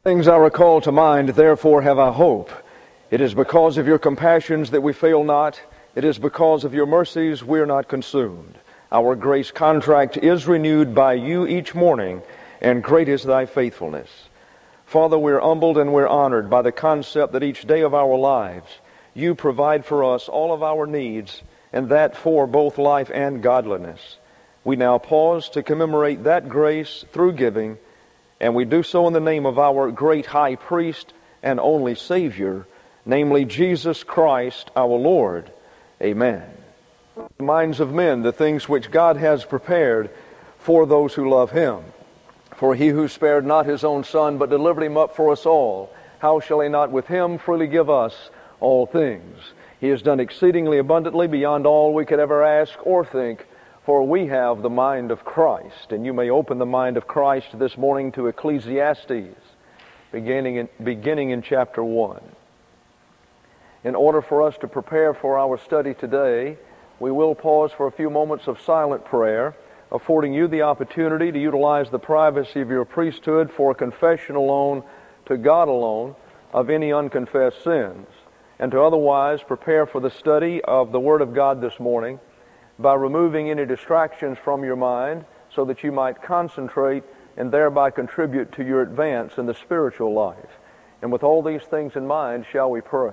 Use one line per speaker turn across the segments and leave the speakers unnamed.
Things I recall to mind, therefore have I hope. It is because of your compassions that we fail not. It is because of your mercies we are not consumed. Our grace contract is renewed by you each morning, and great is thy faithfulness. Father, we're humbled and we're honored by the concept that each day of our lives you provide for us all of our needs, and that for both life and godliness. We now pause to commemorate that grace through giving, and we do so in the name of our great high priest and only Savior, namely Jesus Christ our Lord. Amen. The minds of men, the things which God has prepared for those who love Him. For He who spared not His own Son, but delivered Him up for us all, how shall He not with Him freely give us all things? He has done exceedingly abundantly beyond all we could ever ask or think, for we have the mind of Christ. And you may open the mind of Christ this morning to Ecclesiastes, beginning in chapter 1. In order for us to prepare for our study today, we will pause for a few moments of silent prayer, affording you the opportunity to utilize the privacy of your priesthood for confession alone to God alone of any unconfessed sins, and to otherwise prepare for the study of the Word of God this morning by removing any distractions from your mind so that you might concentrate and thereby contribute to your advance in the spiritual life. And with all these things in mind, shall we pray?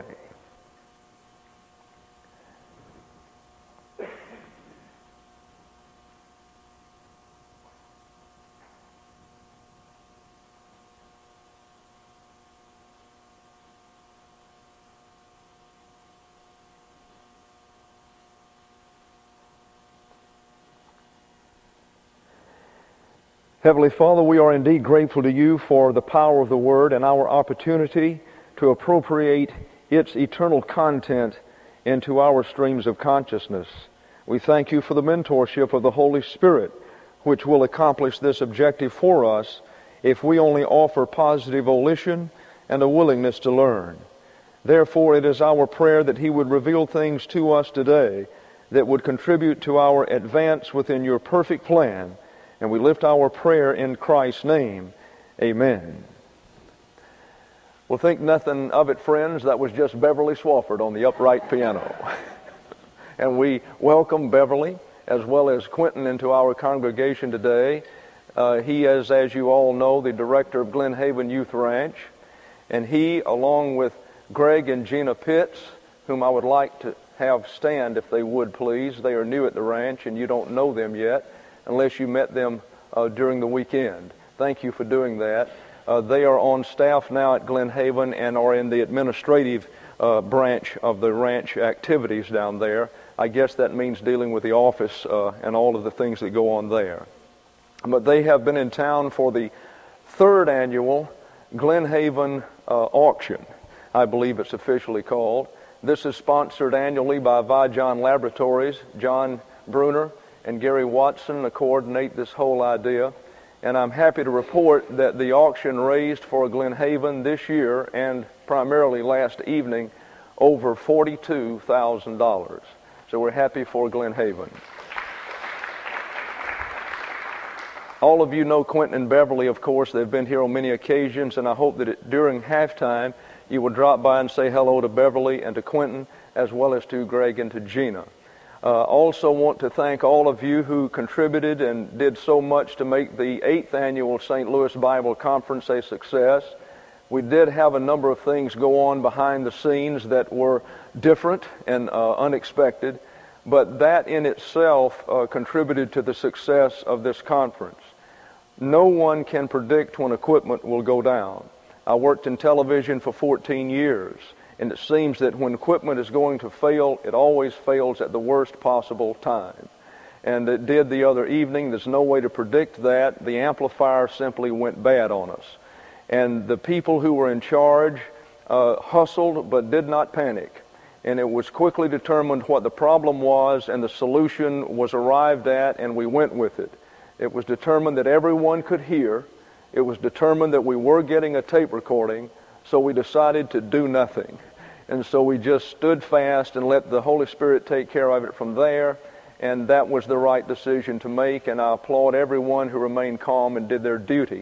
Heavenly Father, we are indeed grateful to you for the power of the Word and our opportunity to appropriate its eternal content into our streams of consciousness. We thank you for the mentorship of the Holy Spirit, which will accomplish this objective for us if we only offer positive volition and a willingness to learn. Therefore, it is our prayer that He would reveal things to us today that would contribute to our advance within your perfect plan. And we lift our prayer in Christ's name. Amen. Well, think nothing of it, friends. That was just Beverly Swafford on the upright piano. And we welcome Beverly as well as Quentin into our congregation today. He is, as you all know, the director of Glen Haven Youth Ranch. And he, along with Greg and Gina Pitts, whom I would like to have stand if they would please. They are new at the ranch and you don't know them yet, unless you met them during the weekend. Thank you for doing that. They are on staff now at Glen Haven and are in the administrative branch of the ranch activities down there. I guess that means dealing with the office and all of the things that go on there. But they have been in town for the third annual Glen Haven auction, I believe it's officially called. This is sponsored annually by Vijon Laboratories. John Bruner and Gary Watson coordinate this whole idea. And I'm happy to report that the auction raised for Glen Haven this year and primarily last evening over $42,000. So we're happy for Glen Haven. All of you know Quentin and Beverly, of course. They've been here on many occasions, and I hope that during halftime you will drop by and say hello to Beverly and to Quentin, as well as to Greg and to Gina. Also want to thank all of you who contributed and did so much to make the 8th annual St. Louis Bible Conference a success. We did have a number of things go on behind the scenes that were different and unexpected, but that in itself contributed to the success of this conference. No one can predict when equipment will go down. I worked in television for 14 years. And it seems that when equipment is going to fail, it always fails at the worst possible time. And it did the other evening. There's no way to predict that. The amplifier simply went bad on us. And the people who were in charge hustled but did not panic. And it was quickly determined what the problem was, and the solution was arrived at, and we went with it. It was determined that everyone could hear. It was determined that we were getting a tape recording. So we decided to do nothing. And so we just stood fast and let the Holy Spirit take care of it from there. And that was the right decision to make. And I applaud everyone who remained calm and did their duty.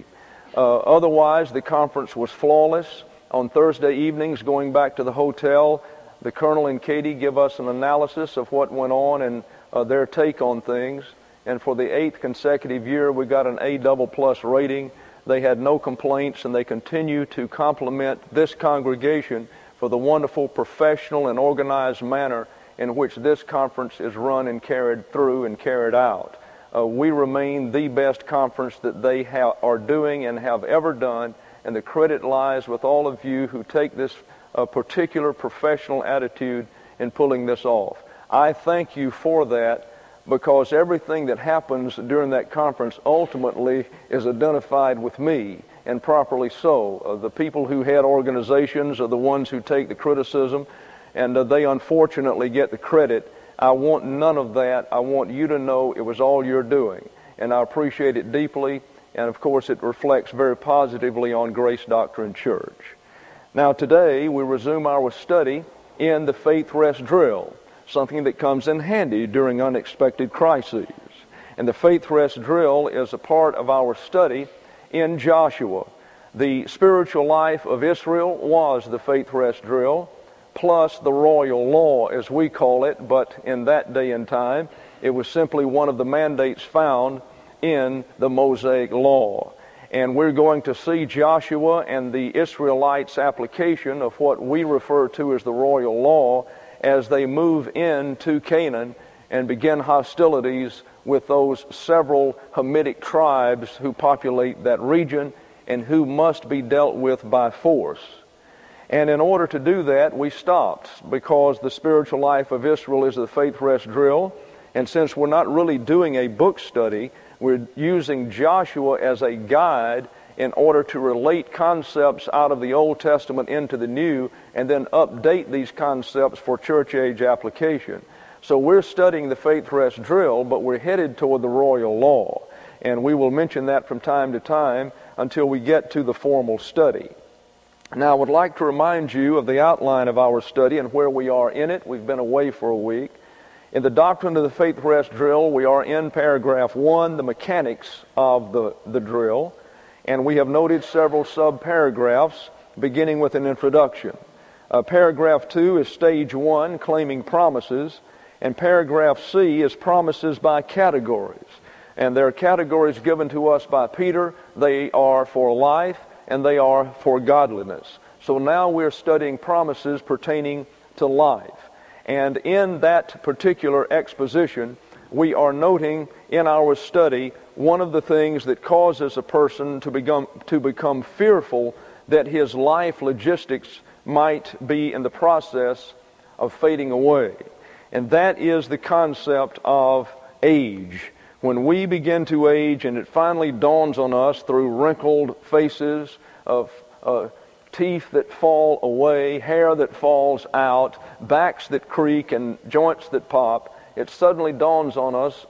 Otherwise, the conference was flawless. On Thursday evenings, going back to the hotel, the Colonel and Katie give us an analysis of what went on and their take on things. And for the 8th consecutive year, we got an A++ rating. They had no complaints, and they continue to compliment this congregation for the wonderful professional and organized manner in which this conference is run and carried through and carried out. We remain the best conference that they are doing and have ever done, and the credit lies with all of you who take this particular professional attitude in pulling this off. I thank you for that, because everything that happens during that conference ultimately is identified with me, and properly so. The people who head organizations are the ones who take the criticism, and they unfortunately get the credit. I want none of that. I want you to know it was all you're doing, and I appreciate it deeply, and of course it reflects very positively on Grace Doctrine Church. Now today we resume our study in the Faith Rest Drill, something that comes in handy during unexpected crises. And the Faith Rest Drill is a part of our study in Joshua. The spiritual life of Israel was the Faith Rest Drill, plus the royal law, as we call it, but in that day and time, it was simply one of the mandates found in the Mosaic Law. And we're going to see Joshua and the Israelites' application of what we refer to as the royal law as they move into Canaan and begin hostilities with those several Hamitic tribes who populate that region and who must be dealt with by force. And in order to do that, we stopped, because the spiritual life of Israel is the Faith Rest Drill, and since we're not really doing a book study, we're using Joshua as a guide in order to relate concepts out of the Old Testament into the New, and then update these concepts for church age application. So we're studying the Faith Rest Drill, but we're headed toward the royal law. And we will mention that from time to time until we get to the formal study. Now I would like to remind you of the outline of our study and where we are in it. We've been away for a week. In the Doctrine of the Faith Rest Drill, we are in paragraph 1, the mechanics of the drill. And we have noted several sub-paragraphs, beginning with an introduction. Paragraph 2 is stage 1, claiming promises, and paragraph C is promises by categories. And there are categories given to us by Peter. They are for life, and they are for godliness. So now we're studying promises pertaining to life. And in that particular exposition, we are noting in our study one of the things that causes a person to become fearful that his life logistics might be in the process of fading away. And that is the concept of age. When we begin to age and it finally dawns on us through wrinkled faces, of teeth that fall away, hair that falls out, backs that creak, and joints that pop, it suddenly dawns on us,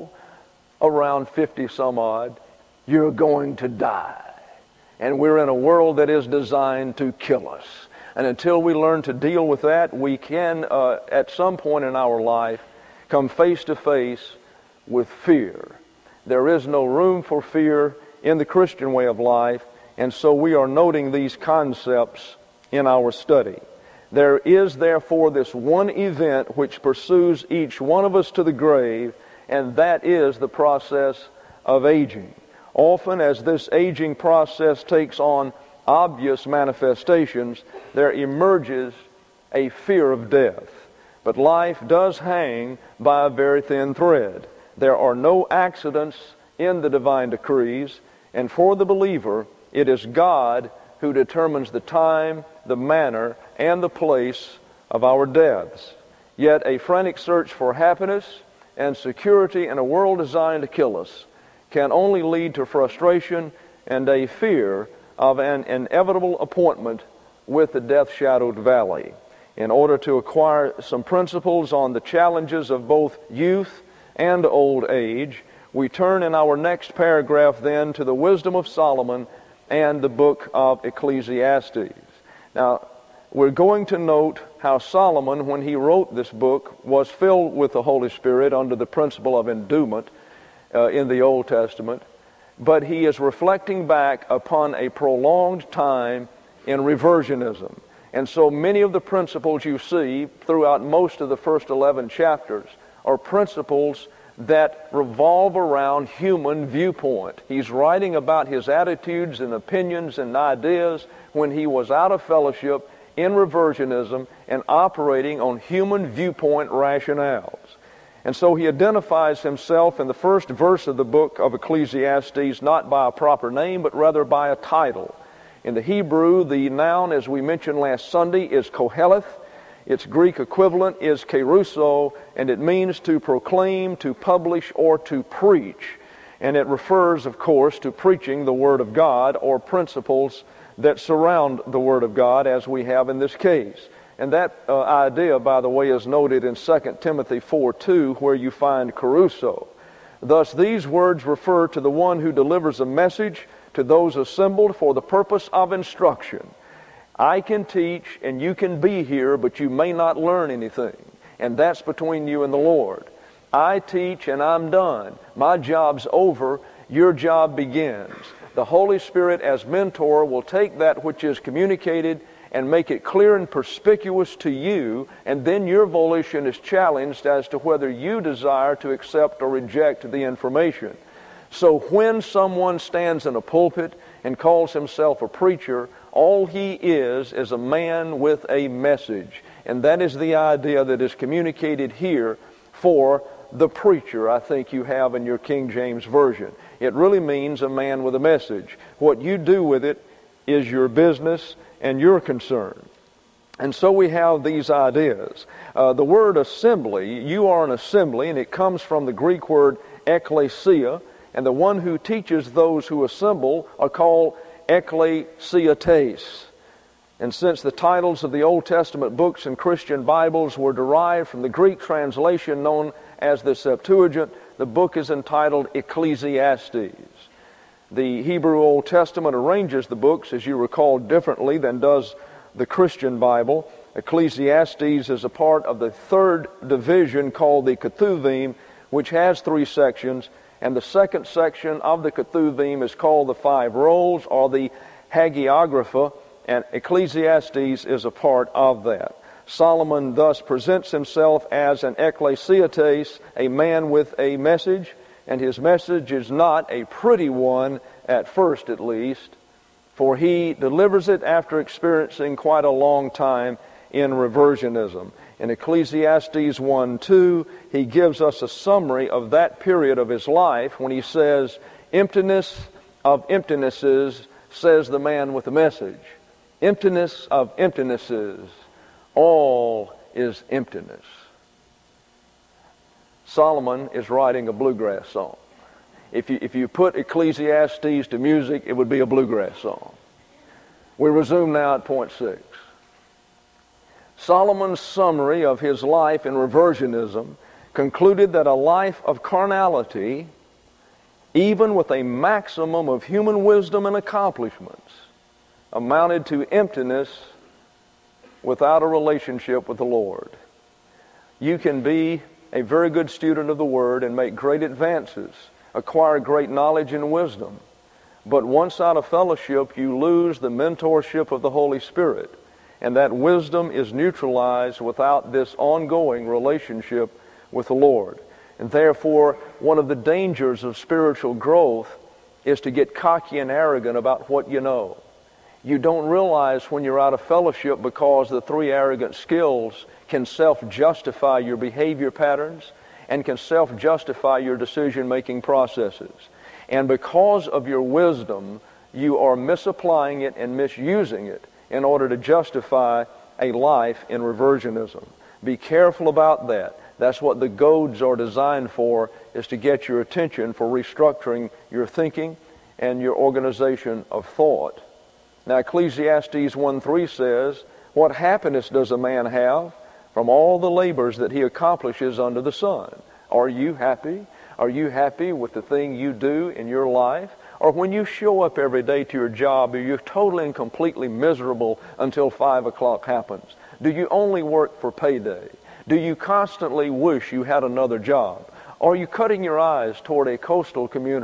around 50 some odd, you're going to die. And we're in a world that is designed to kill us. And until we learn to deal with that, we can, at some point in our life, come face to face with fear. There is no room for fear in the Christian way of life, and so we are noting these concepts in our study. There is therefore this one event which pursues each one of us to the grave, and that is the process of aging. Often as this aging process takes on obvious manifestations, there emerges a fear of death. But life does hang by a very thin thread. There are no accidents in the divine decrees, and for the believer, it is God who determines the time, the manner, and the place of our deaths. Yet a frantic search for happiness and security in a world designed to kill us can only lead to frustration and a fear of an inevitable appointment with the death-shadowed valley. In order to acquire some principles on the challenges of both youth and old age, we turn in our next paragraph then to the wisdom of Solomon and the book of Ecclesiastes. Now, we're going to note how Solomon, when he wrote this book, was filled with the Holy Spirit under the principle of endowment in the Old Testament. but he is reflecting back upon a prolonged time in reversionism. And so many of the principles you see throughout most of the first 11 chapters are principles that revolve around human viewpoint. He's writing about his attitudes and opinions and ideas when he was out of fellowship in reversionism and operating on human viewpoint rationales. And so he identifies himself in the first verse of the book of Ecclesiastes not by a proper name, but rather by a title. In the Hebrew, the noun, as we mentioned last Sunday, is Koheleth. Its Greek equivalent is keruso, and it means to proclaim, to publish, or to preach. And it refers, of course, to preaching the Word of God or principles that surround the Word of God, as we have in this case. And that idea, by the way, is noted in 2 Timothy 4:2, where you find keruso. Thus, these words refer to the one who delivers a message to those assembled for the purpose of instruction. I can teach and you can be here, but you may not learn anything. And that's between you and the Lord. I teach and I'm done. My job's over. Your job begins. The Holy Spirit as mentor will take that which is communicated and make it clear and perspicuous to you, and then your volition is challenged as to whether you desire to accept or reject the information. So when someone stands in a pulpit and calls himself a preacher, all he is a man with a message. And that is the idea that is communicated here for the preacher, I think you have in your King James Version. It really means a man with a message. What you do with it is your business and your concern. And so we have these ideas. The word assembly, you are an assembly, and it comes from the Greek word ekklesia, and the one who teaches those who assemble are called ekklesiastes. And since the titles of the Old Testament books and Christian Bibles were derived from the Greek translation known as the Septuagint, the book is entitled Ecclesiastes. The Hebrew Old Testament arranges the books, as you recall, differently than does the Christian Bible. Ecclesiastes is a part of the third division called the Ketuvim, which has 3 sections, and the second section of the Ketuvim is called the 5 Rolls, or the Hagiographa, and Ecclesiastes is a part of that. Solomon thus presents himself as an ekklesiastes, a man with a message, and his message is not a pretty one, at first at least, for he delivers it after experiencing quite a long time in reversionism. In Ecclesiastes 1:2, he gives us a summary of that period of his life when he says, "Emptiness of emptinesses, says the man with the message. Emptiness of emptinesses, all is emptiness." Solomon is writing a bluegrass song. If you put Ecclesiastes to music, it would be a bluegrass song. We resume now at point 6. Solomon's summary of his life in reversionism concluded that a life of carnality, even with a maximum of human wisdom and accomplishments, amounted to emptiness without a relationship with the Lord. You can be a very good student of the Word and make great advances, acquire great knowledge and wisdom, but once out of fellowship, you lose the mentorship of the Holy Spirit, and that wisdom is neutralized without this ongoing relationship with the Lord. And therefore, one of the dangers of spiritual growth is to get cocky and arrogant about what you know. You don't realize when you're out of fellowship because the 3 arrogant skills can self-justify your behavior patterns and can self-justify your decision-making processes. And because of your wisdom, you are misapplying it and misusing it in order to justify a life in reversionism. Be careful about that. That's what the goads are designed for, is to get your attention for restructuring your thinking and your organization of thought. Now, Ecclesiastes 1:3 says, "What happiness does a man have from all the labors that he accomplishes under the sun?" Are you happy? Are you happy with the thing you do in your life? Or when you show up every day to your job, are you totally and completely miserable until 5 o'clock happens? Do you only work for payday? Do you constantly wish you had another job? Are you cutting your eyes toward a coastal community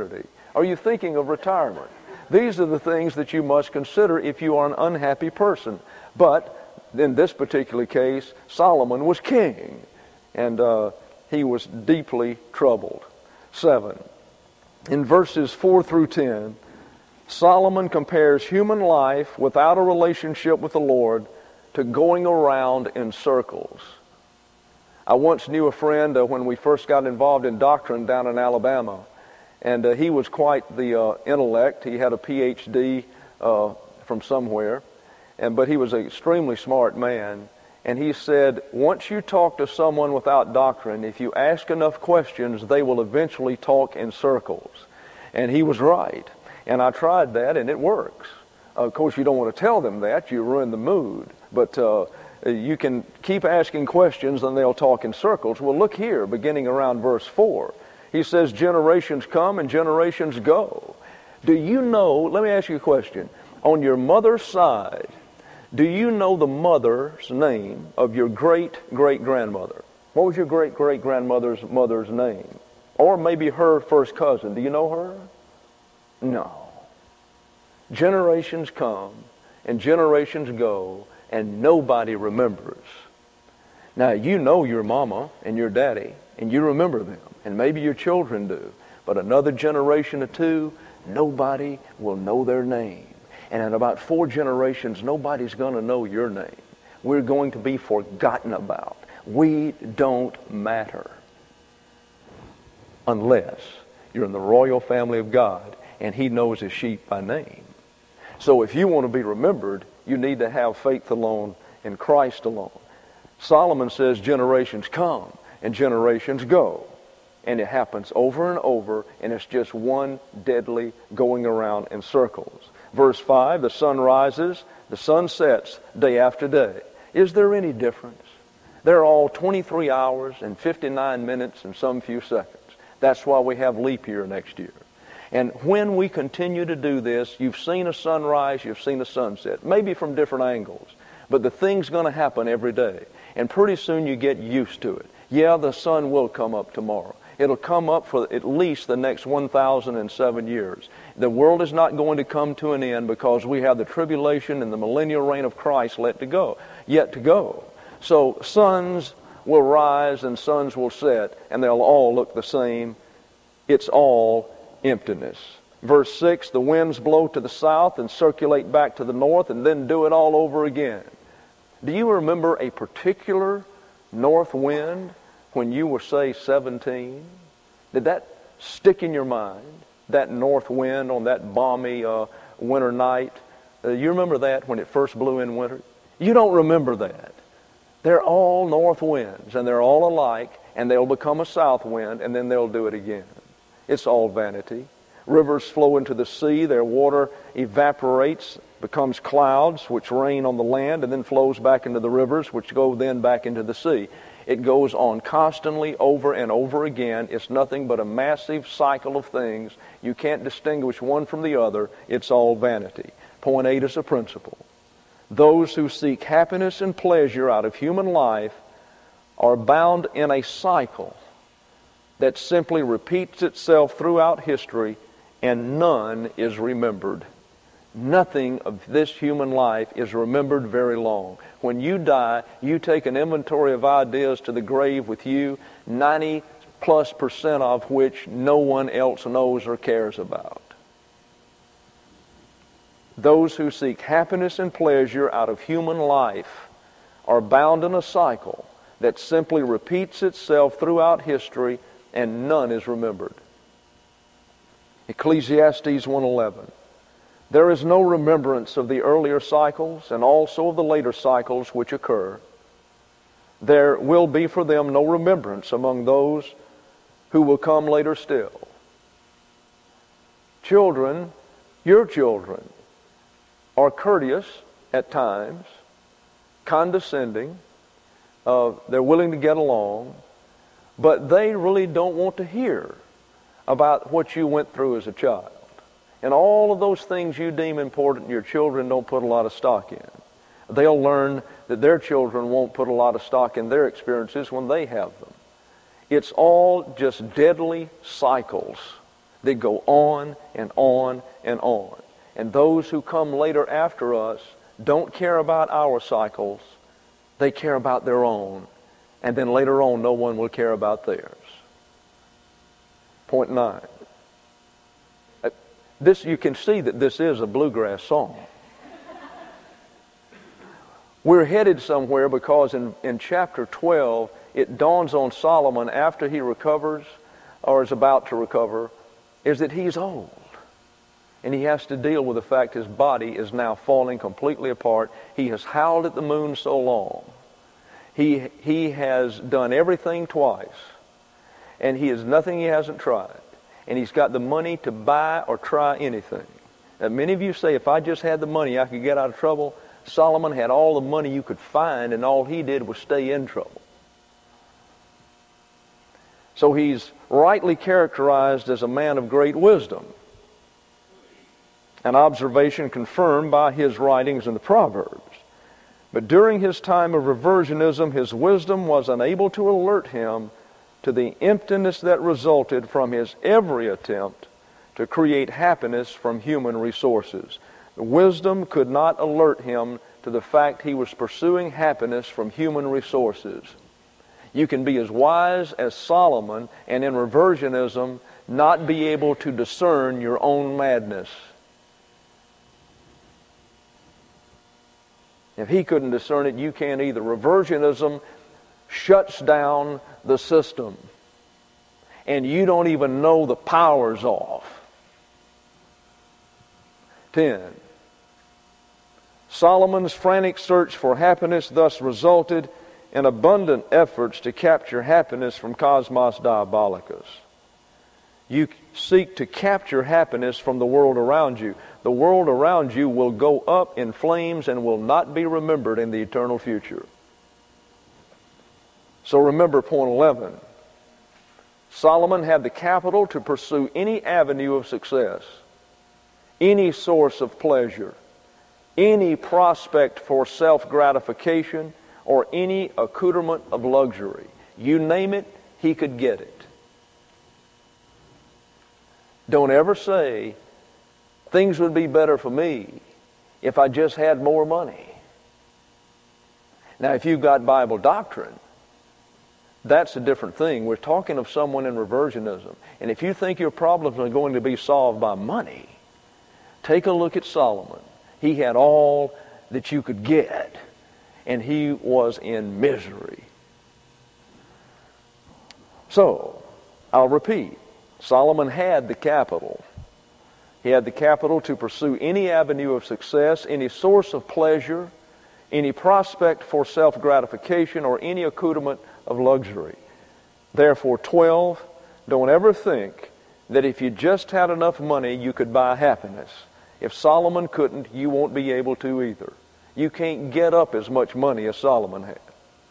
Are you thinking of retirement? These are the things that you must consider if you are an unhappy person. But in this particular case, Solomon was king, and he was deeply troubled. 7. In verses 4 through 10, Solomon compares human life without a relationship with the Lord to going around in circles. I once knew a friend when we first got involved in doctrine down in Alabama, and he was quite the intellect. He had a Ph.D. From somewhere, but he was an extremely smart man. And he said, once you talk to someone without doctrine, if you ask enough questions, they will eventually talk in circles. And he was right. And I tried that, and it works. Of course, you don't want to tell them that. You ruin the mood. But you can keep asking questions, and they'll talk in circles. Well, look here, beginning around verse 4. He says, generations come and generations go. Do you know, let me ask you a question. On your mother's side, do you know the mother's name of your great-great-grandmother? What was your great-great-grandmother's mother's name? Or maybe her first cousin. Do you know her? No. Generations come and generations go, and nobody remembers. Now, you know your mama and your daddy, and you remember them, and maybe your children do. But another generation or two, nobody will know their name. And in about 4 generations, nobody's going to know your name. We're going to be forgotten about. We don't matter unless you're in the royal family of God and He knows His sheep by name. So if you want to be remembered, you need to have faith alone in Christ alone. Solomon says generations come and generations go. And it happens over and over, and it's just one deadly going around in circles. Verse 5, the sun rises, the sun sets day after day. Is there any difference? They're all 23 hours and 59 minutes and some few seconds. That's why we have leap year next year. And when we continue to do this, you've seen a sunrise, you've seen a sunset, maybe from different angles. But the thing's going to happen every day. And pretty soon you get used to it. Yeah, the sun will come up tomorrow. It'll come up for at least the next 1,007 years. The world is not going to come to an end because we have the tribulation and the millennial reign of Christ yet to go. So suns will rise and suns will set, and they'll all look the same. It's all emptiness. Verse 6, the winds blow to the south and circulate back to the north and then do it all over again. Do you remember a particular north wind when you were, say, 17? Did that stick in your mind? That north wind on that balmy winter night? You remember that when it first blew in winter? You don't remember that. They're all north winds, and they're all alike, and they'll become a south wind, and then they'll do it again. It's all vanity. Rivers flow into the sea, their water evaporates, becomes clouds, which rain on the land, and then flows back into the rivers, which go then back into the sea. It goes on constantly over and over again. It's nothing but a massive cycle of things. You can't distinguish one from the other. It's all vanity. Point 8 is a principle. Those who seek happiness and pleasure out of human life are bound in a cycle that simply repeats itself throughout history, and none is remembered. Nothing of this human life is remembered very long. When you die, you take an inventory of ideas to the grave with you, 90+% of which no one else knows or cares about. Those who seek happiness and pleasure out of human life are bound in a cycle that simply repeats itself throughout history, and none is remembered. Ecclesiastes 1:11. There is no remembrance of the earlier cycles and also of the later cycles which occur. There will be for them no remembrance among those who will come later still. Children, your children, are courteous at times, condescending, they're willing to get along, but they really don't want to hear about what you went through as a child. And all of those things you deem important, your children don't put a lot of stock in. They'll learn that their children won't put a lot of stock in their experiences when they have them. It's all just deadly cycles that go on and on and on. And those who come later after us don't care about our cycles. They care about their own. And then later on, no one will care about theirs. Point 9. This, you can see that this is a bluegrass song. We're headed somewhere because in chapter 12, it dawns on Solomon after he recovers or is about to recover, is that he's old. And he has to deal with the fact his body is now falling completely apart. He has howled at the moon so long. He has done everything twice. And he has nothing he hasn't tried. And he's got the money to buy or try anything. Now, many of you say, if I just had the money, I could get out of trouble. Solomon had all the money you could find, and all he did was stay in trouble. So he's rightly characterized as a man of great wisdom. An observation confirmed by his writings in the Proverbs. But during his time of reversionism, his wisdom was unable to alert him to the emptiness that resulted from his every attempt to create happiness from human resources. The wisdom could not alert him to the fact he was pursuing happiness from human resources. You can be as wise as Solomon and in reversionism not be able to discern your own madness. If he couldn't discern it, you can't either. Reversionism shuts down the system, and you don't even know the power's off. 10. Solomon's frantic search for happiness thus resulted in abundant efforts to capture happiness from Cosmos Diabolicus. You seek to capture happiness from the world around you. The world around you will go up in flames and will not be remembered in the eternal future. So remember point 11. Solomon had the capital to pursue any avenue of success, any source of pleasure, any prospect for self-gratification, or any accoutrement of luxury. You name it, he could get it. Don't ever say, things would be better for me if I just had more money. Now, if you've got Bible doctrine, that's a different thing. We're talking of someone in reversionism. And if you think your problems are going to be solved by money, take a look at Solomon. He had all that you could get, and he was in misery. So, I'll repeat. Solomon had the capital. He had the capital to pursue any avenue of success, any source of pleasure, any prospect for self-gratification, or any accoutrement of luxury. Therefore, 12, don't ever think that if you just had enough money, you could buy happiness. If Solomon couldn't, you won't be able to either. You can't get up as much money as Solomon had.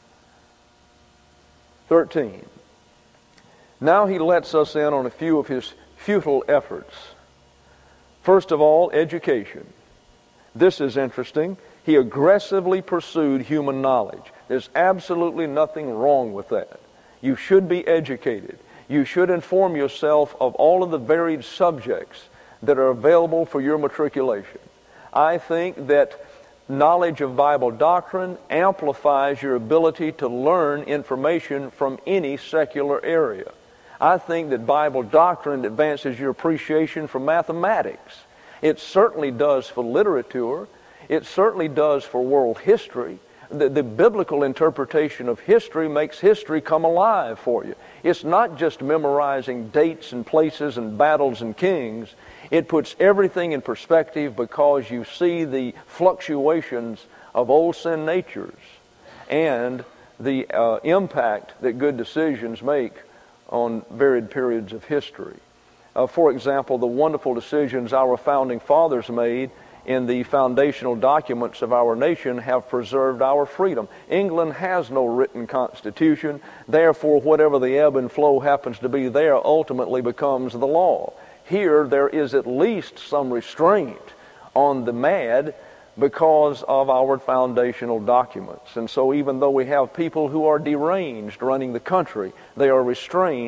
13. Now he lets us in on a few of his futile efforts. First of all, education. This is interesting. He aggressively pursued human knowledge. There's absolutely nothing wrong with that. You should be educated. You should inform yourself of all of the varied subjects that are available for your matriculation. I think that knowledge of Bible doctrine amplifies your ability to learn information from any secular area. I think that Bible doctrine advances your appreciation for mathematics. It certainly does for literature. It certainly does for world history. The biblical interpretation of history makes history come alive for you. It's not just memorizing dates and places and battles and kings. It puts everything in perspective because you see the fluctuations of old sin natures and the impact that good decisions make on varied periods of history. For example, the wonderful decisions our founding fathers made in the foundational documents of our nation have preserved our freedom. England has no written constitution, therefore whatever the ebb and flow happens to be there ultimately becomes the law. Here there is at least some restraint on the mad because of our foundational documents. And so even though we have people who are deranged running the country, they are restrained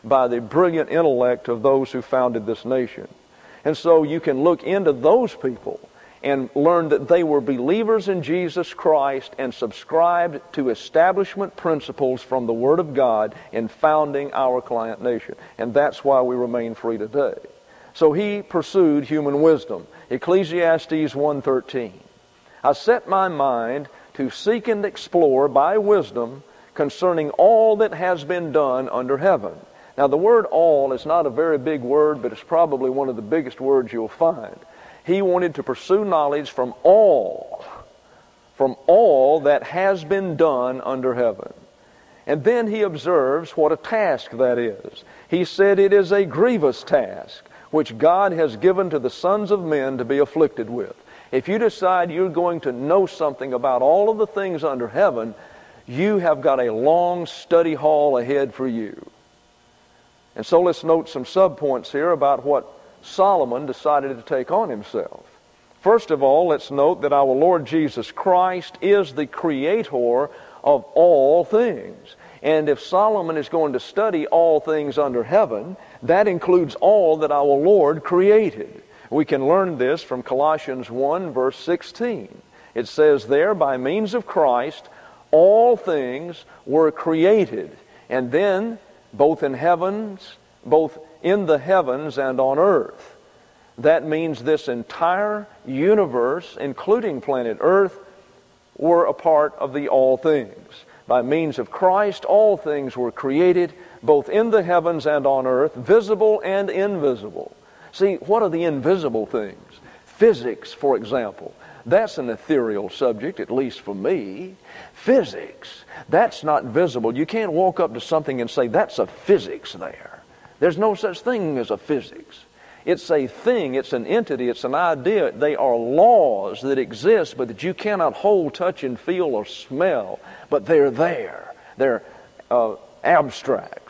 by the brilliant intellect of those who founded this nation. And so you can look into those people and learn that they were believers in Jesus Christ and subscribed to establishment principles from the Word of God in founding our client nation. And that's why we remain free today. So he pursued human wisdom. Ecclesiastes 1:13. I set my mind to seek and explore by wisdom concerning all that has been done under heaven. Now the word all is not a very big word, but it's probably one of the biggest words you'll find. He wanted to pursue knowledge from all that has been done under heaven. And then he observes what a task that is. He said it is a grievous task which God has given to the sons of men to be afflicted with. If you decide you're going to know something about all of the things under heaven, you have got a long study hall ahead for you. And so let's note some subpoints here about what Solomon decided to take on himself. First of all, let's note that our Lord Jesus Christ is the creator of all things. And if Solomon is going to study all things under heaven, that includes all that our Lord created. We can learn this from Colossians 1, verse 16. It says there, by means of Christ, all things were created. And then, both in the heavens and on earth. That means this entire universe, including planet Earth, were a part of the all things. By means of Christ, all things were created, both in the heavens and on earth, visible and invisible. See, what are the invisible things? Physics, for example. That's an ethereal subject, at least for me. Physics, that's not visible. You can't walk up to something and say, that's a physics there. There's no such thing as a physics. It's a thing, it's an entity, it's an idea. They are laws that exist, but that you cannot hold, touch, and feel or smell. But they're there. They're abstracts.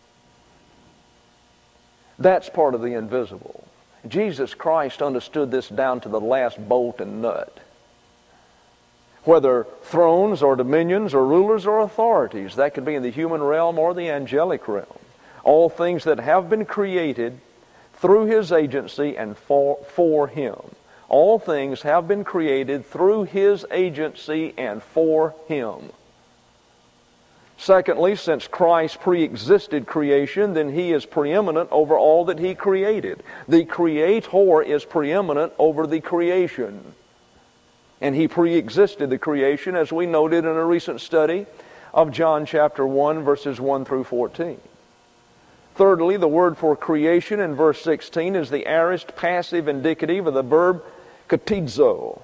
That's part of the invisible. Jesus Christ understood this down to the last bolt and nut. Whether thrones or dominions or rulers or authorities, that could be in the human realm or the angelic realm. All things that have been created through His agency and for Him. All things have been created through His agency and for Him. Secondly, since Christ pre-existed creation, then He is preeminent over all that He created. The Creator is preeminent over the creation. And He pre-existed the creation, as we noted in a recent study of John chapter 1, verses 1 through 14. Thirdly, the word for creation in verse 16 is the aorist passive indicative of the verb katizo.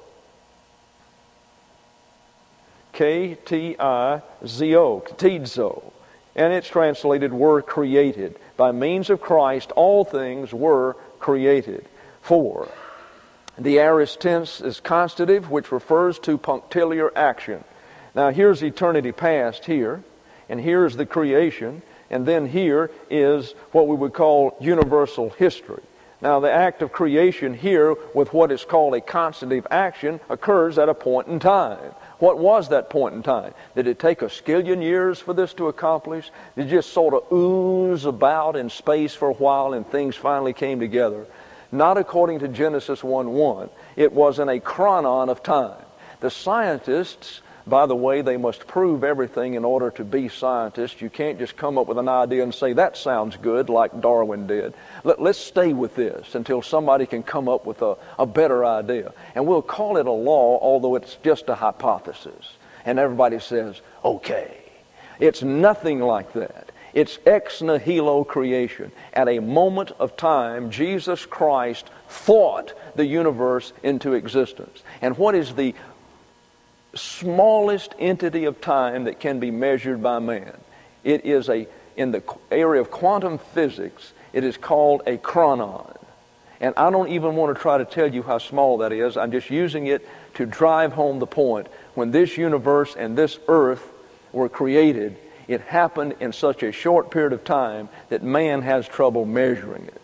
K-T-I-Z-O, katizo. And it's translated, were created. By means of Christ, all things were created. 4. The aorist tense is constative, which refers to punctiliar action. Now here's eternity past here, and here's the creation, and then here is what we would call universal history. Now the act of creation here with what is called a constative action occurs at a point in time. What was that point in time? Did it take a skillion years for this to accomplish? Did it just sort of ooze about in space for a while and things finally came together? Not according to Genesis 1:1. It was in a chronon of time. The scientists, by the way, they must prove everything in order to be scientists. You can't just come up with an idea and say, that sounds good, like Darwin did. Let's stay with this until somebody can come up with a better idea. And we'll call it a law, although it's just a hypothesis. And everybody says, okay. It's nothing like that. It's ex nihilo creation. At a moment of time, Jesus Christ thought the universe into existence. And what is the smallest entity of time that can be measured by man? It is in the area of quantum physics, it is called a chronon. And I don't even want to try to tell you how small that is. I'm just using it to drive home the point. When this universe and this earth were created, it happened in such a short period of time that man has trouble measuring it.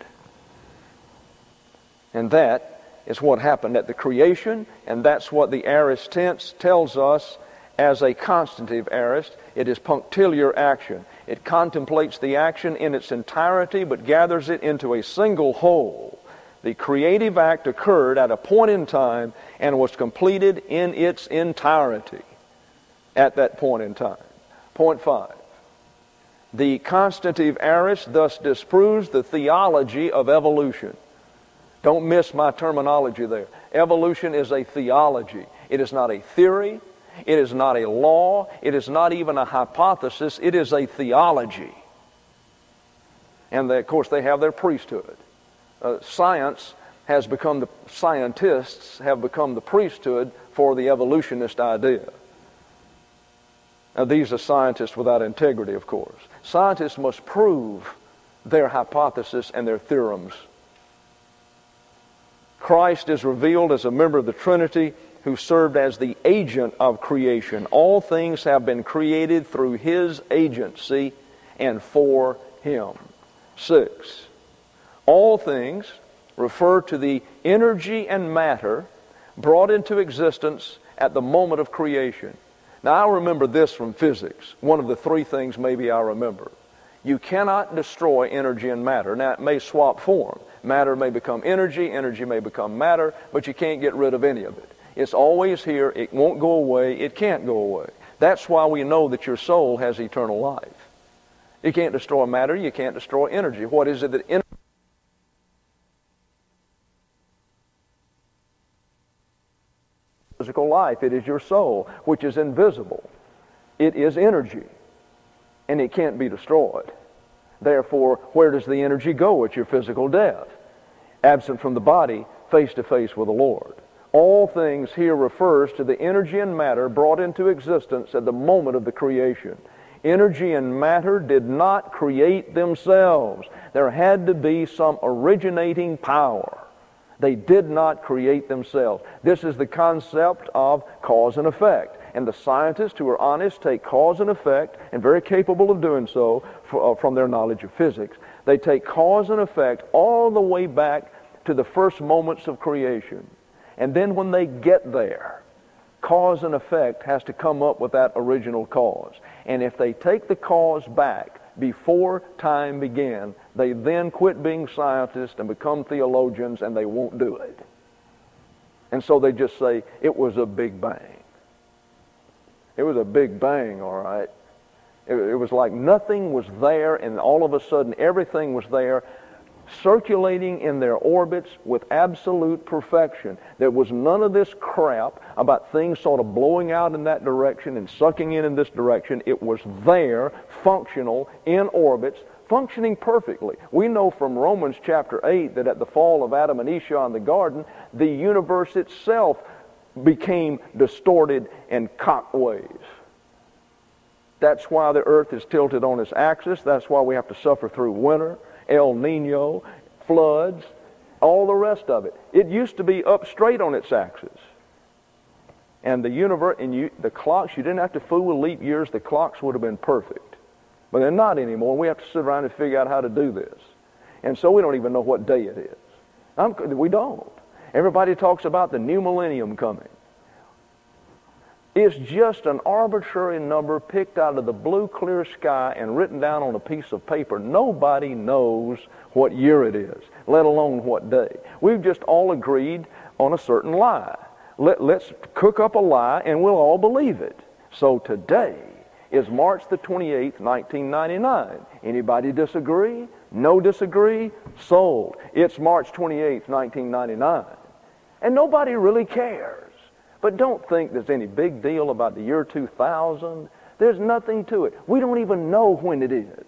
And that is what happened at the creation, and that's what the aorist tense tells us as a constantive aorist. It is punctiliar action. It contemplates the action in its entirety but gathers it into a single whole. The creative act occurred at a point in time and was completed in its entirety at that point in time. Point 5. The constantive aorist thus disproves the theology of evolution. Don't miss my terminology there. Evolution is a theology. It is not a theory. It is not a law. It is not even a hypothesis. It is a theology. And of course they have their priesthood. Scientists have become the priesthood for the evolutionist idea. Now these are scientists without integrity, of course. Scientists must prove their hypothesis and their theorems. Christ is revealed as a member of the Trinity who served as the agent of creation. All things have been created through His agency and for Him. 6. All things refer to the energy and matter brought into existence at the moment of creation. Now I remember this from physics. One of the 3 things maybe I remember. You cannot destroy energy and matter. Now it may swap form. Matter may become energy, energy may become matter, but you can't get rid of any of it. It's always here, it won't go away, it can't go away. That's why we know that your soul has eternal life. You can't destroy matter, you can't destroy energy. What is it that physical life? It is your soul, which is invisible. It is energy, and it can't be destroyed. Therefore, where does the energy go at your physical death? Absent from the body, face to face with the Lord. All things here refers to the energy and matter brought into existence at the moment of the creation. Energy and matter did not create themselves. There had to be some originating power. They did not create themselves. This is the concept of cause and effect. And the scientists who are honest take cause and effect, and very capable of doing so from their knowledge of physics. They take cause and effect all the way back to the first moments of creation. And then when they get there, cause and effect has to come up with that original cause. And if they take the cause back before time began, they then quit being scientists and become theologians, and they won't do it. And so they just say, it was a big bang. It was a big bang, all right. It was like nothing was there, and all of a sudden everything was there, circulating in their orbits with absolute perfection. There was none of this crap about things sort of blowing out in that direction and sucking in this direction. It was there, functional, in orbits, functioning perfectly. We know from Romans chapter 8 that at the fall of Adam and Eve in the garden, the universe itself became distorted and cockways. That's why the earth is tilted on its axis. That's why we have to suffer through winter, El Nino, floods, all the rest of it. It used to be up straight on its axis. And the universe, and the clocks, you didn't have to fool with leap years. The clocks would have been perfect. But they're not anymore. We have to sit around and figure out how to do this. And so we don't even know what day it is. We don't. Everybody talks about the new millennium coming. It's just an arbitrary number picked out of the blue, clear sky and written down on a piece of paper. Nobody knows what year it is, let alone what day. We've just all agreed on a certain lie. Let's cook up a lie and we'll all believe it. So today is March the 28th, 1999. Anybody disagree? No disagree? Sold. It's March 28th, 1999. And nobody really cares. But don't think there's any big deal about the year 2000. There's nothing to it. We don't even know when it is.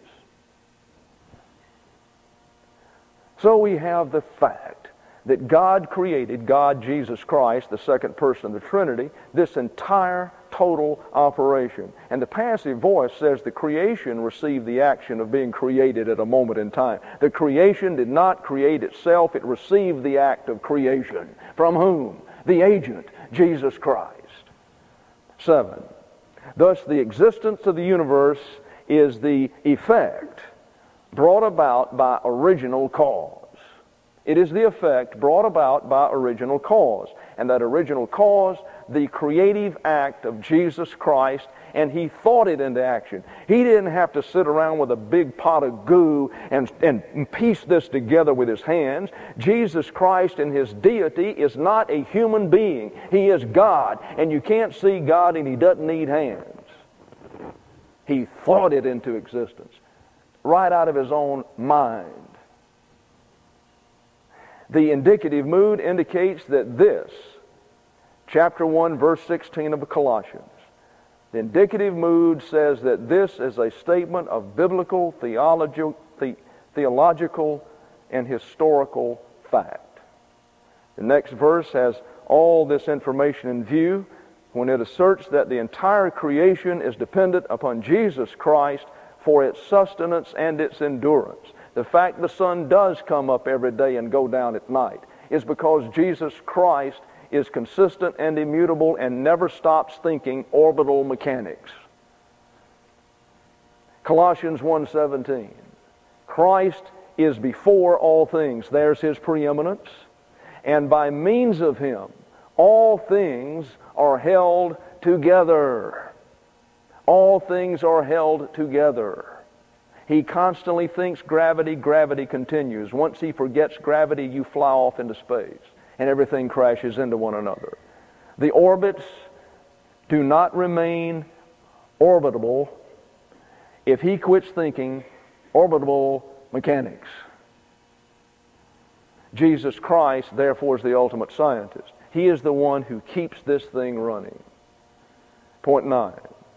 So we have the fact that God created, God, Jesus Christ, the second person of the Trinity, this entire total operation. And the passive voice says the creation received the action of being created at a moment in time. The creation did not create itself. It received the act of creation. From whom? The agent, Jesus Christ. 7. Thus the existence of the universe is the effect brought about by original cause. It is the effect brought about by original cause. and that original cause, the creative act of Jesus Christ, and He thought it into action. He didn't have to sit around with a big pot of goo and piece this together with His hands. Jesus Christ in His deity is not a human being. He is God, and you can't see God, and He doesn't need hands. He thought it into existence right out of His own mind. The indicative mood indicates that this, chapter 1, verse 16 of Colossians, the indicative mood says that this is a statement of biblical, theological, and historical fact. The next verse has all this information in view when it asserts that the entire creation is dependent upon Jesus Christ for its sustenance and its endurance. The fact the sun does come up every day and go down at night is because Jesus Christ is consistent and immutable and never stops thinking orbital mechanics. Colossians 1:17. Christ is before all things. There's His preeminence. And by means of Him, all things are held together. All things are held together. He constantly thinks gravity, gravity continues. Once he forgets gravity, you fly off into space, and everything crashes into one another. The orbits do not remain orbitable if he quits thinking orbitable mechanics. Jesus Christ, therefore, is the ultimate scientist. He is the one who keeps this thing running. Point 9.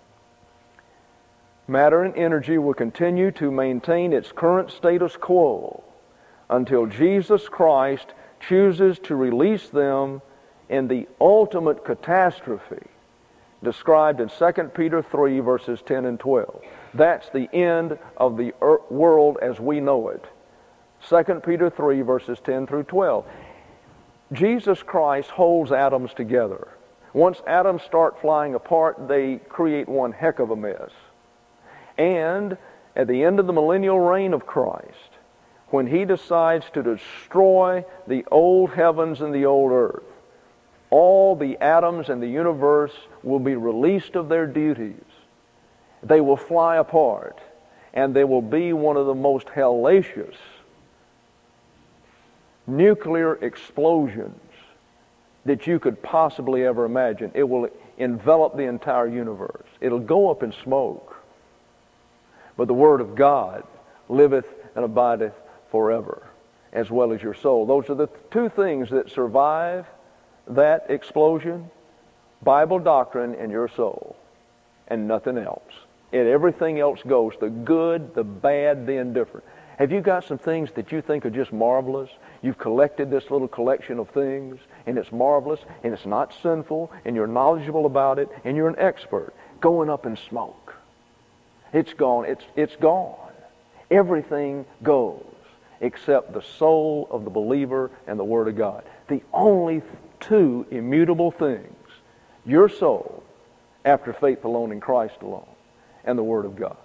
Matter and energy will continue to maintain its current status quo until Jesus Christ chooses to release them in the ultimate catastrophe described in 2 Peter 3, verses 10 and 12. That's the end of the world as we know it. 2 Peter 3, verses 10 through 12. Jesus Christ holds atoms together. Once atoms start flying apart, they create one heck of a mess. And at the end of the millennial reign of Christ, when He decides to destroy the old heavens and the old earth, all the atoms in the universe will be released of their duties. They will fly apart, and they will be one of the most hellacious nuclear explosions that you could possibly ever imagine. It will envelop the entire universe. It'll go up in smoke. But the Word of God liveth and abideth forever, as well as your soul. Those are the two things that survive that explosion: Bible doctrine and your soul, and nothing else. And everything else goes, the good, the bad, the indifferent. Have you got some things that you think are just marvelous? You've collected this little collection of things, and it's marvelous, and it's not sinful, and you're knowledgeable about it, and you're an expert. Going up in smoke. It's gone. It's gone. Everything goes except the soul of the believer and the Word of God. The only two immutable things: your soul, after faith alone in Christ alone, and the Word of God.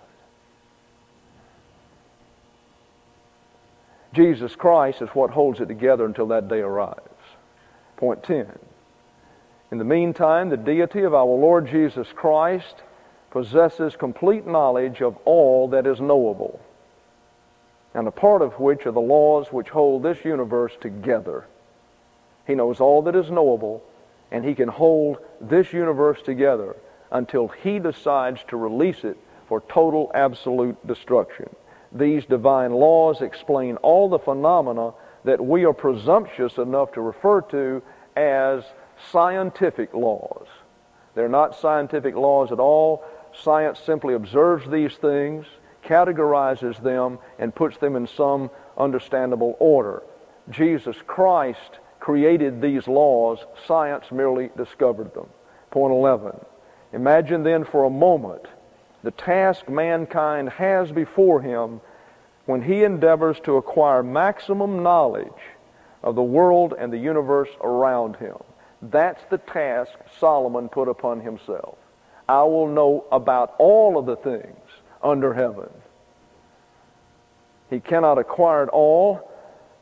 Jesus Christ is what holds it together until that day arrives. Point 10. In the meantime, the deity of our Lord Jesus Christ possesses complete knowledge of all that is knowable, and a part of which are the laws which hold this universe together. He knows all that is knowable, and He can hold this universe together until He decides to release it for total, absolute destruction. These divine laws explain all the phenomena that we are presumptuous enough to refer to as scientific laws. They're not scientific laws at all. Science simply observes these things, categorizes them, and puts them in some understandable order. Jesus Christ created these laws. Science merely discovered them. Point 11. Imagine then for a moment the task mankind has before him when he endeavors to acquire maximum knowledge of the world and the universe around him. That's the task Solomon put upon himself. I will know about all of the things under heaven. He cannot acquire it all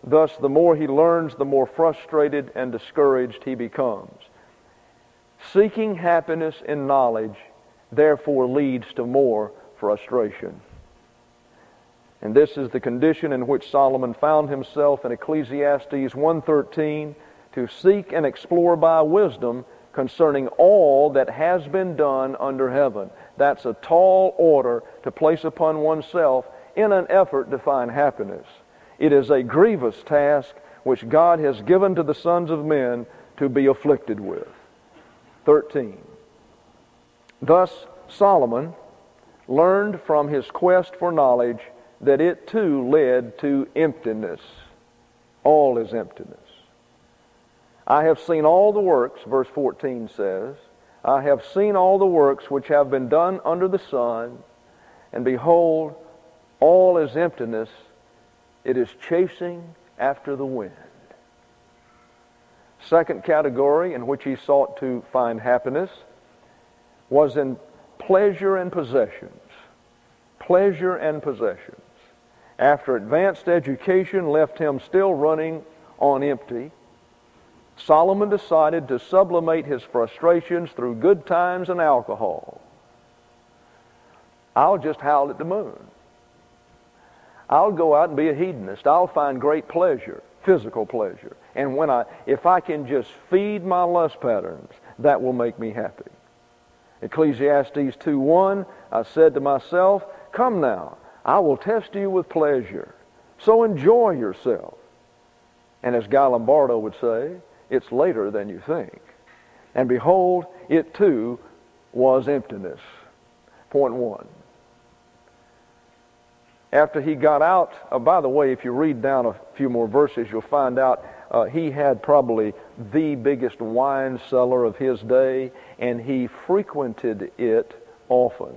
Thus, the more he learns, the more frustrated and discouraged he becomes. Seeking happiness in knowledge, therefore, leads to more frustration. And this is the condition in which Solomon found himself in Ecclesiastes 1:13, to seek and explore by wisdom concerning all that has been done under heaven. That's a tall order to place upon oneself in an effort to find happiness. It is a grievous task which God has given to the sons of men to be afflicted with. 13. Thus Solomon learned from his quest for knowledge that it too led to emptiness. All is emptiness. I have seen all the works, verse 14 says, I have seen all the works which have been done under the sun, and behold, all is emptiness. It is chasing after the wind. Second category in which he sought to find happiness was in pleasure and possessions. Pleasure and possessions. After advanced education left him still running on empty, Solomon decided to sublimate his frustrations through good times and alcohol. I'll just howl at the moon. I'll go out and be a hedonist. I'll find great pleasure, physical pleasure. And if I can just feed my lust patterns, that will make me happy. Ecclesiastes 2:1, I said to myself, come now, I will test you with pleasure. So enjoy yourself. And as Guy Lombardo would say, it's later than you think. And behold, it too was emptiness. Point 1. After he got out, by the way, if you read down a few more verses, you'll find out he had probably the biggest wine cellar of his day, and he frequented it often.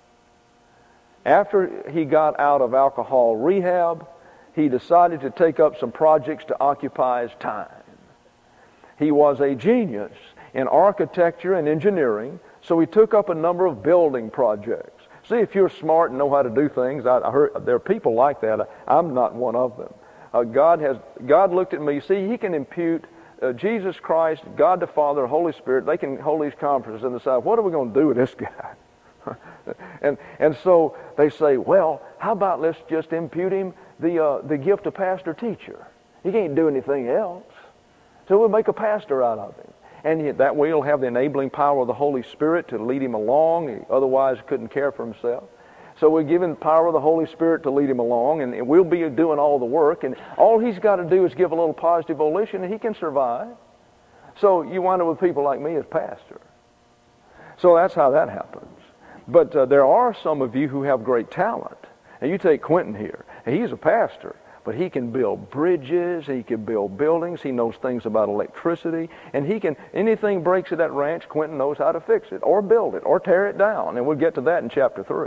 After he got out of alcohol rehab, he decided to take up some projects to occupy his time. He was a genius in architecture and engineering, so he took up a number of building projects. See, if you're smart and know how to do things, I heard there are people like that. I'm not one of them. God looked at me. See, he can impute Jesus Christ, God the Father, Holy Spirit. They can hold these conferences and decide, what are we going to do with this guy? and so they say, well, how about let's just impute him the gift of pastor-teacher. He can't do anything else. So we'll make a pastor out of him. And that way he'll have the enabling power of the Holy Spirit to lead him along. He otherwise couldn't care for himself. So we're given the power of the Holy Spirit to lead him along, and we'll be doing all the work. And all he's got to do is give a little positive volition, and he can survive. So you wind up with people like me as pastor. So that's how that happens. But there are some of you who have great talent. And you take Quentin here. And he's a pastor. But he can build bridges, he can build buildings, he knows things about electricity, and anything breaks at that ranch, Quentin knows how to fix it, or build it, or tear it down, and we'll get to that in chapter 3.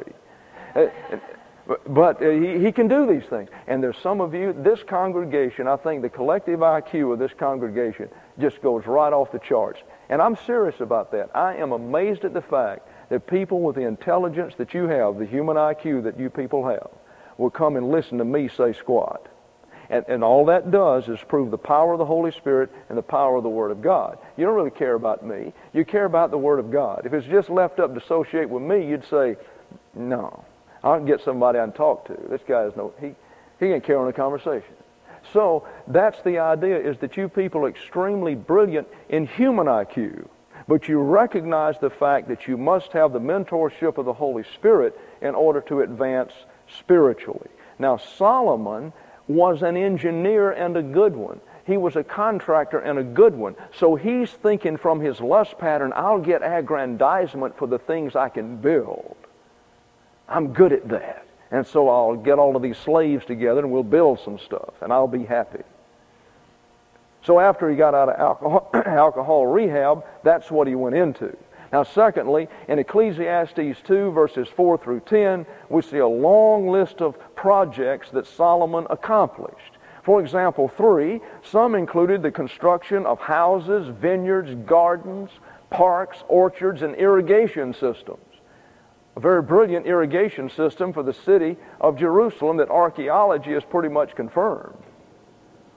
But he can do these things. And there's some of you, this congregation, I think the collective IQ of this congregation just goes right off the charts. And I'm serious about that. I am amazed at the fact that people with the intelligence that you have, the human IQ that you people have, will come and listen to me say squat. And all that does is prove the power of the Holy Spirit and the power of the Word of God. You don't really care about me. You care about the Word of God. If it's just left up to associate with me, you'd say, no, I'll get somebody I can talk to. This guy he ain't carrying a conversation. So that's the idea, is that you people are extremely brilliant in human IQ, but you recognize the fact that you must have the mentorship of the Holy Spirit in order to advance spiritually. Now, Solomon was an engineer and a good one. He was a contractor and a good one. So he's thinking from his lust pattern, I'll get aggrandizement for the things I can build. I'm good at that. And so I'll get all of these slaves together and we'll build some stuff and I'll be happy. So after he got out of alcohol rehab, that's what he went into. Now, secondly, in Ecclesiastes 2, verses 4 through 10, we see a long list of projects that Solomon accomplished. For example, 3, some included the construction of houses, vineyards, gardens, parks, orchards, and irrigation systems. A very brilliant irrigation system for the city of Jerusalem that archaeology has pretty much confirmed.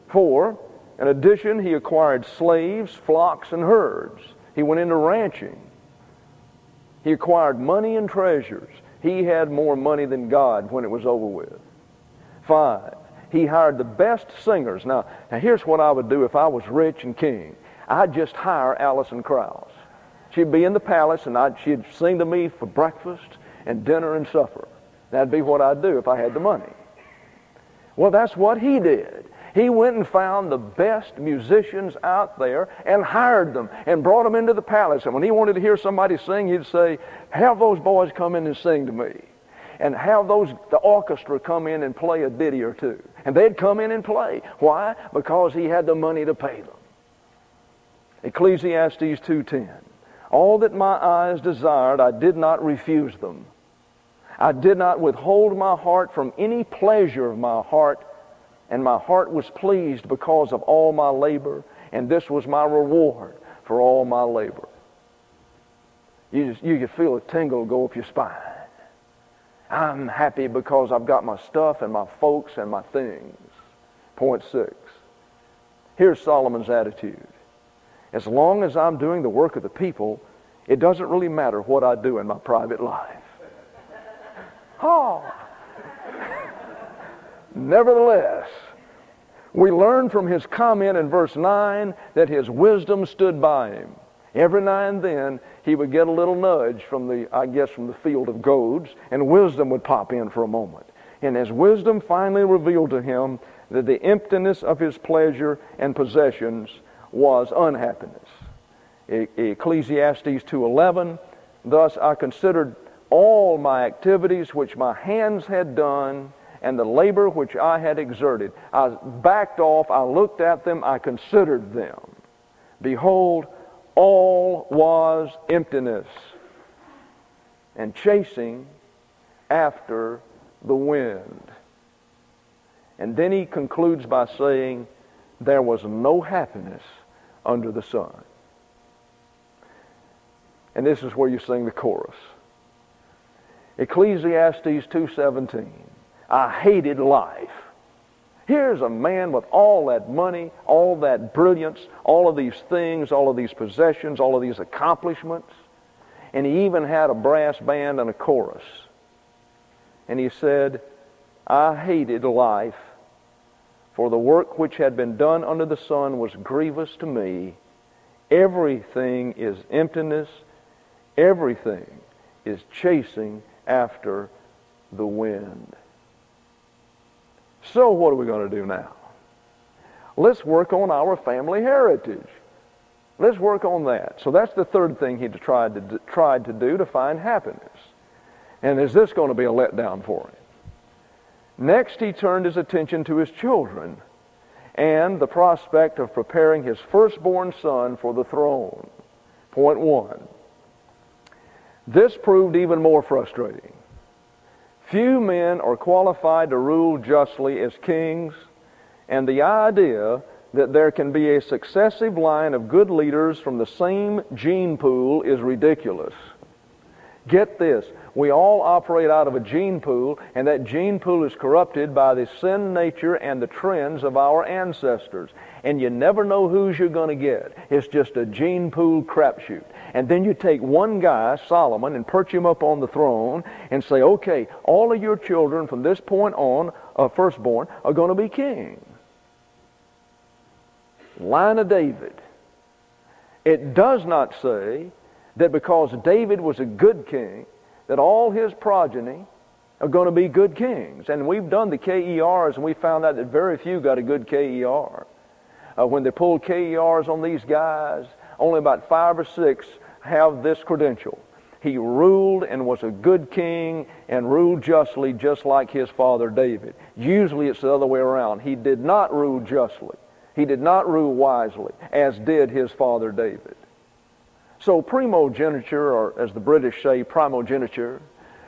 4, in addition, he acquired slaves, flocks, and herds. He went into ranching. He acquired money and treasures. He had more money than God when it was over with. 5, he hired the best singers. Now here's what I would do if I was rich and king. I'd just hire Alison Krauss. She'd be in the palace, and she'd sing to me for breakfast and dinner and supper. That'd be what I'd do if I had the money. Well, that's what he did. He went and found the best musicians out there and hired them and brought them into the palace. And when he wanted to hear somebody sing, he'd say, have those boys come in and sing to me. And have the orchestra come in and play a ditty or two. And they'd come in and play. Why? Because he had the money to pay them. Ecclesiastes 2:10. All that my eyes desired, I did not refuse them. I did not withhold my heart from any pleasure of my heart, and my heart was pleased because of all my labor, and this was my reward for all my labor. You could feel a tingle go up your spine. I'm happy because I've got my stuff and my folks and my things. Point 6. Here's Solomon's attitude. As long as I'm doing the work of the people, it doesn't really matter what I do in my private life. Oh. Nevertheless, we learn from his comment in verse 9 that his wisdom stood by him. Every now and then, he would get a little nudge from the field of goads, and wisdom would pop in for a moment. And his wisdom finally revealed to him that the emptiness of his pleasure and possessions was unhappiness. Ecclesiastes 2:11, thus I considered all my activities which my hands had done, and the labor which I had exerted. I backed off, I looked at them, I considered them. Behold, all was emptiness and chasing after the wind. And then he concludes by saying, there was no happiness under the sun. And this is where you sing the chorus. Ecclesiastes 2:17. I hated life. Here's a man with all that money, all that brilliance, all of these things, all of these possessions, all of these accomplishments. And he even had a brass band and a chorus. And he said, I hated life, for the work which had been done under the sun was grievous to me. Everything is emptiness. Everything is chasing after the wind. So what are we going to do now? Let's work on our family heritage. Let's work on that. So that's the third thing he tried to do to find happiness. And is this going to be a letdown for him? Next, he turned his attention to his children and the prospect of preparing his firstborn son for the throne. Point 1. This proved even more frustrating. Few men are qualified to rule justly as kings, and the idea that there can be a successive line of good leaders from the same gene pool is ridiculous. Get this, we all operate out of a gene pool, and that gene pool is corrupted by the sin nature and the trends of our ancestors. And you never know whose you're going to get. It's just a gene pool crapshoot. And then you take one guy, Solomon, and perch him up on the throne and say, okay, all of your children from this point on, firstborn, are going to be king. Line of David. It does not say that because David was a good king, that all his progeny are going to be good kings. And we've done the KERs, and we found out that very few got a good KER. When they pulled KERs on these guys, only about 5 or 6 have this credential. He ruled and was a good king and ruled justly, just like his father David. Usually it's the other way around. He did not rule justly. He did not rule wisely, as did his father David. So primogeniture, or as the British say, primogeniture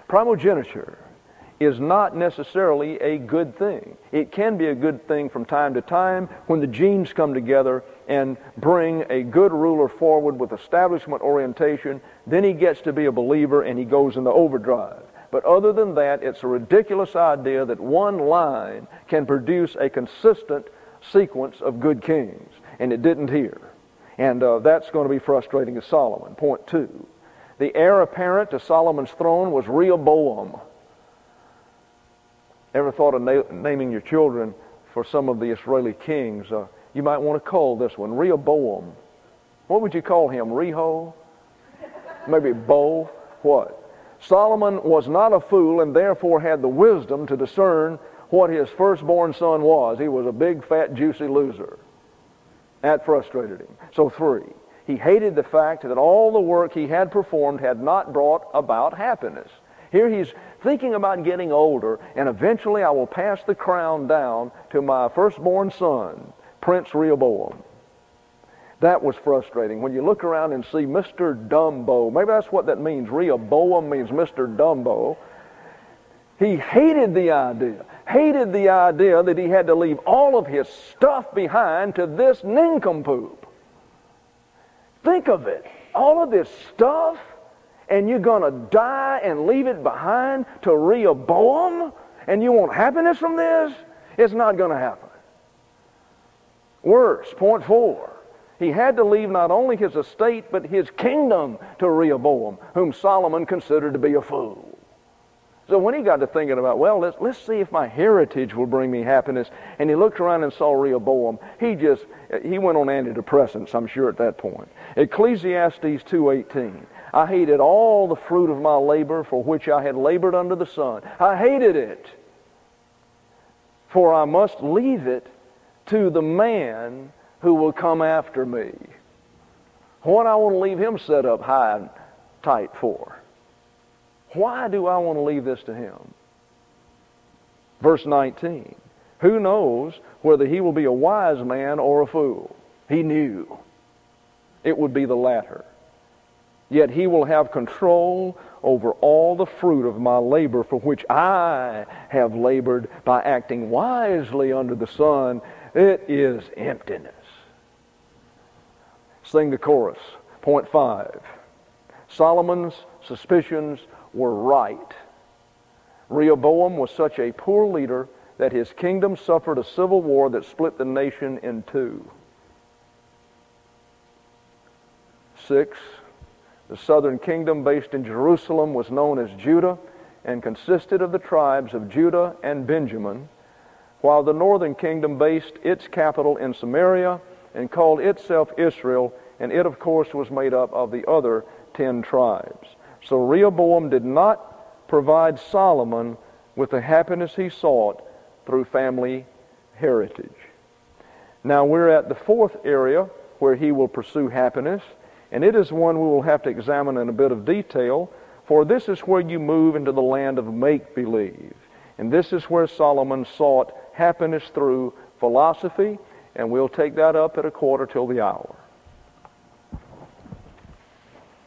is not necessarily a good thing. It can be a good thing from time to time when the genes come together and bring a good ruler forward with establishment orientation. Then he gets to be a believer and he goes into overdrive. But other than that, it's a ridiculous idea that one line can produce a consistent sequence of good kings, and it didn't here. And that's going to be frustrating to Solomon. Point 2. The heir apparent to Solomon's throne was Rehoboam. Ever thought of naming your children for some of the Israeli kings? You might want to call this one Rehoboam. What would you call him? Reho? Maybe Bo? What? Solomon was not a fool and therefore had the wisdom to discern what his firstborn son was. He was a big, fat, juicy loser. That frustrated him. So 3, he hated the fact that all the work he had performed had not brought about happiness. Here he's thinking about getting older, and eventually I will pass the crown down to my firstborn son, Prince Rehoboam. That was frustrating. When you look around and see Mr. Dumbo, maybe that's what that means. Rehoboam means Mr. Dumbo. He hated the idea that he had to leave all of his stuff behind to this nincompoop. Think of it. All of this stuff, and you're going to die and leave it behind to Rehoboam? And you want happiness from this? It's not going to happen. Worse, point 4. He had to leave not only his estate, but his kingdom to Rehoboam, whom Solomon considered to be a fool. So when he got to thinking about, well, let's see if my heritage will bring me happiness, and he looked around and saw Rehoboam, he went on antidepressants, I'm sure, at that point. Ecclesiastes 2:18. I hated all the fruit of my labor for which I had labored under the sun. I hated it, for I must leave it to the man who will come after me. What I want to leave him set up high and tight for? Why do I want to leave this to him? Verse 19. Who knows whether he will be a wise man or a fool? He knew it would be the latter. Yet he will have control over all the fruit of my labor for which I have labored by acting wisely under the sun. It is emptiness. Sing the chorus. Point 5. Solomon's suspicions were right. Rehoboam was such a poor leader that his kingdom suffered a civil war that split the nation in 2. 6. The southern kingdom based in Jerusalem was known as Judah and consisted of the tribes of Judah and Benjamin, while the northern kingdom based its capital in Samaria and called itself Israel, and it, of course, was made up of the other 10 tribes. So Rehoboam did not provide Solomon with the happiness he sought through family heritage. Now we're at the 4th area where he will pursue happiness, and it is one we will have to examine in a bit of detail, for this is where you move into the land of make-believe. And this is where Solomon sought happiness through philosophy, and we'll take that up at 1/4 till the hour.